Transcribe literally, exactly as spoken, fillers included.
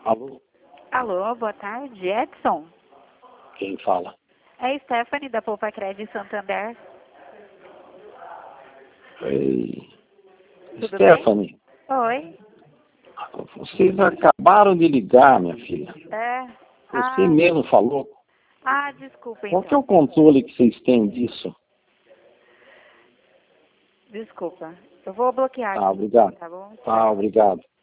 Alô? Alô, boa tarde, Edson. Quem fala? É Stephanie da Poupa Crédito Santander. Oi. Tudo Stephanie, bem? Oi. vocês acabaram de ligar, minha filha. É. Você Ah, mesmo falou. ah, desculpa Qual que é o então. controle que vocês têm disso? Desculpa. Eu vou bloquear Tá, aqui, obrigado. tá bom? Tá, obrigado.